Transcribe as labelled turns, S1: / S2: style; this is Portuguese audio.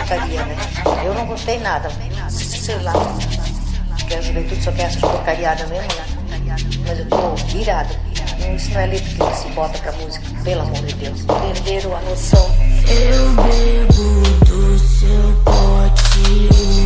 S1: porcaria, né? Eu não gostei nada, sei lá, porque a juventude só quer essas porcariadas mesmo, né? Mas eu tô irado. Isso não é letra que se bota pra música, pelo amor de Deus. Perderam a noção.
S2: Eu bebo do seu pote.